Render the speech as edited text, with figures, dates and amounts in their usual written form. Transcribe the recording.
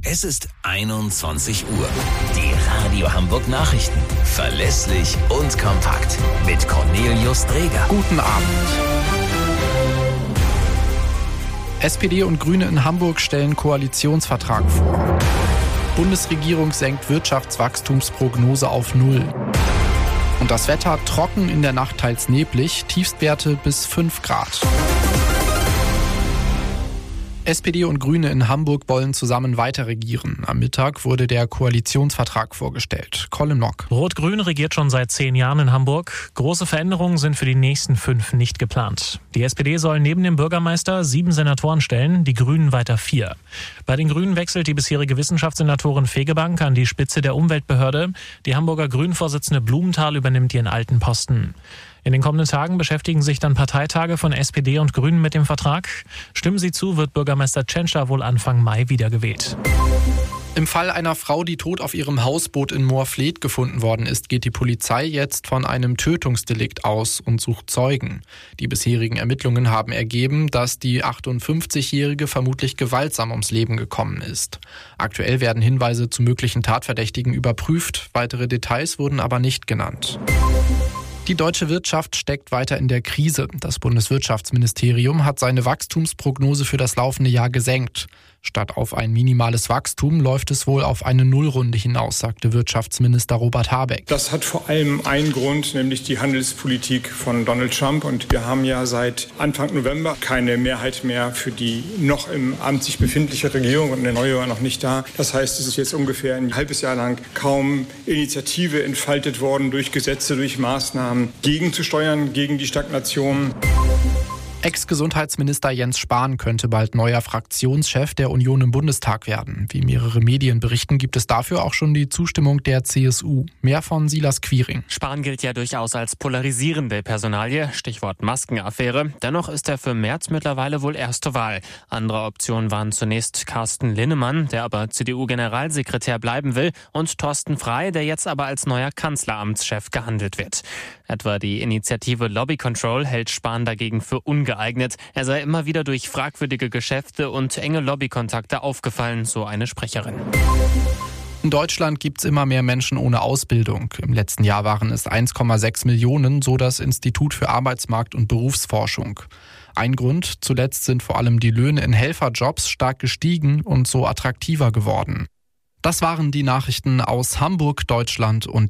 Es ist 21 Uhr. Die Radio Hamburg Nachrichten. Verlässlich und kompakt. Mit Cornelius Dreger. Guten Abend. SPD und Grüne in Hamburg stellen Koalitionsvertrag vor. Bundesregierung senkt Wirtschaftswachstumsprognose auf 0. Und das Wetter trocken, in der Nacht teils neblig, Tiefstwerte bis 5 Grad. SPD und Grüne in Hamburg wollen zusammen weiter regieren. Am Mittag wurde der Koalitionsvertrag vorgestellt. Colin Mock. Rot-Grün regiert schon seit 10 Jahren in Hamburg. Große Veränderungen sind für die nächsten 5 nicht geplant. Die SPD soll neben dem Bürgermeister 7 Senatoren stellen, die Grünen weiter 4. Bei den Grünen wechselt die bisherige Wissenschaftssenatorin Fegebank an die Spitze der Umweltbehörde. Die Hamburger Grünen-Vorsitzende Blumenthal übernimmt ihren alten Posten. In den kommenden Tagen beschäftigen sich dann Parteitage von SPD und Grünen mit dem Vertrag. Stimmen sie zu, wird Bürgermeister Tschentscher wohl Anfang Mai wiedergewählt. Im Fall einer Frau, die tot auf ihrem Hausboot in Moorfleet gefunden worden ist, geht die Polizei jetzt von einem Tötungsdelikt aus und sucht Zeugen. Die bisherigen Ermittlungen haben ergeben, dass die 58-Jährige vermutlich gewaltsam ums Leben gekommen ist. Aktuell werden Hinweise zu möglichen Tatverdächtigen überprüft, weitere Details wurden aber nicht genannt. Die deutsche Wirtschaft steckt weiter in der Krise. Das Bundeswirtschaftsministerium hat seine Wachstumsprognose für das laufende Jahr gesenkt. Statt auf ein minimales Wachstum läuft es wohl auf eine Nullrunde hinaus, sagte Wirtschaftsminister Robert Habeck. Das hat vor allem einen Grund, nämlich die Handelspolitik von Donald Trump. Und wir haben ja seit Anfang November keine Mehrheit mehr für die noch im Amt sich befindliche Regierung und eine neue war noch nicht da. Das heißt, es ist jetzt ungefähr ein halbes Jahr lang kaum Initiative entfaltet worden, durch Gesetze, durch Maßnahmen gegenzusteuern, gegen die Stagnation. Ex-Gesundheitsminister Jens Spahn könnte bald neuer Fraktionschef der Union im Bundestag werden. Wie mehrere Medien berichten, gibt es dafür auch schon die Zustimmung der CSU. Mehr von Silas Quiring. Spahn gilt ja durchaus als polarisierende Personalie, Stichwort Maskenaffäre. Dennoch ist er für Merz mittlerweile wohl erste Wahl. Andere Optionen waren zunächst Carsten Linnemann, der aber CDU-Generalsekretär bleiben will, und Thorsten Frey, der jetzt aber als neuer Kanzleramtschef gehandelt wird. Etwa die Initiative Lobby Control hält Spahn dagegen für ungeeignet. Er sei immer wieder durch fragwürdige Geschäfte und enge Lobbykontakte aufgefallen, so eine Sprecherin. In Deutschland gibt es immer mehr Menschen ohne Ausbildung. Im letzten Jahr waren es 1,6 Millionen, so das Institut für Arbeitsmarkt- und Berufsforschung. Ein Grund, zuletzt sind vor allem die Löhne in Helferjobs stark gestiegen und so attraktiver geworden. Das waren die Nachrichten aus Hamburg, Deutschland und